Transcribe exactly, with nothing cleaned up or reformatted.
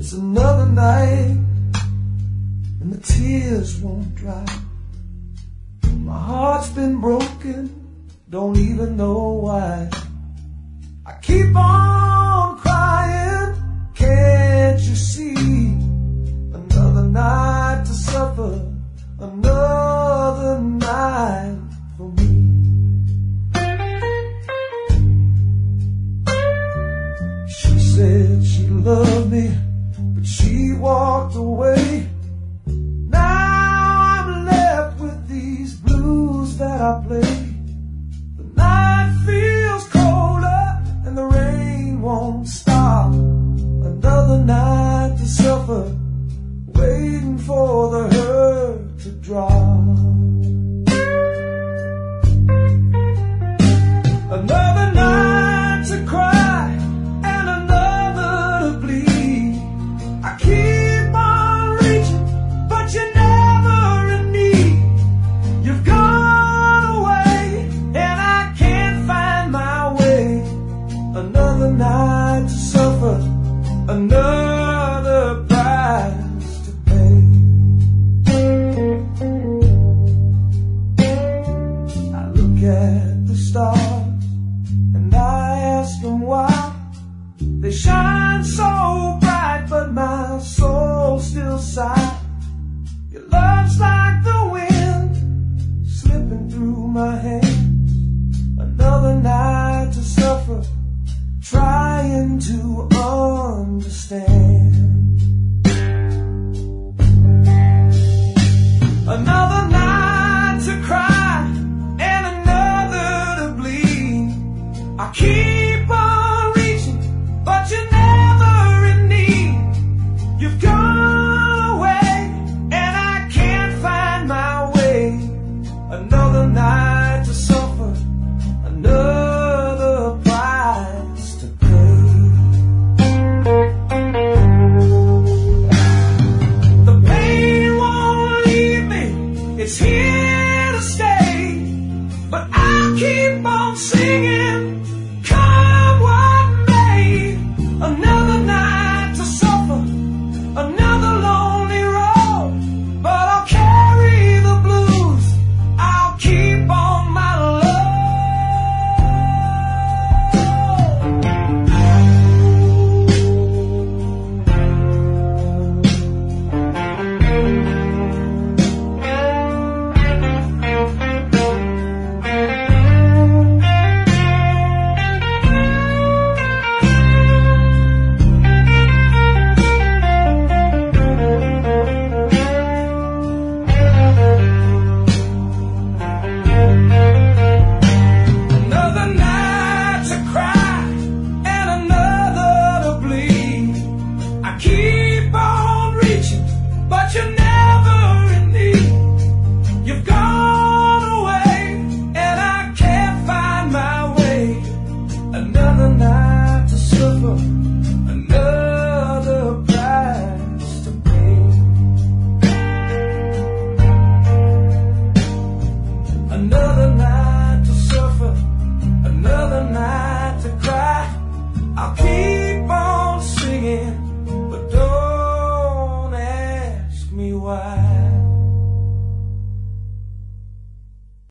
It's another night, and the tears won't dry. My heart's been broken, don't even know why. I keep on crying, can't you see? Another night to suffer, another night for me. She said she loved me, but she walked away. Now I'm left with these blues that I play. The night feels colder and the rain won't stop. Another night to suffer, waiting for the hurt to drop. Another night to cry and another to bleed. I keep on reaching, but you're never in need. You've gone away and I can't find my way. Another night to suffer, another price to pay. I look at the stars and I ask them why. They shine so bright, but my soul still sighs. Your love's like the wind slipping through my hands. Another night to suffer, trying to understand. Another night to cry and another to bleed. I keep on reaching, but you're never in need. You've gone away and I can't find my way. Another night to suffer, another price to pay. The pain won't leave me, it's here to stay. But I'll keep on singing, come what may. Another night to suffer, another lonely road. But I'll carry the blues, I'll keep on my love. Another night to cry and another to bleed. I keep on reaching, but you're never in need. You've gone away and I can't find my way. Another night to suffer, another price to pay. Another night to suffer, another night to cry. I'll keep on singing, but don't ask me why.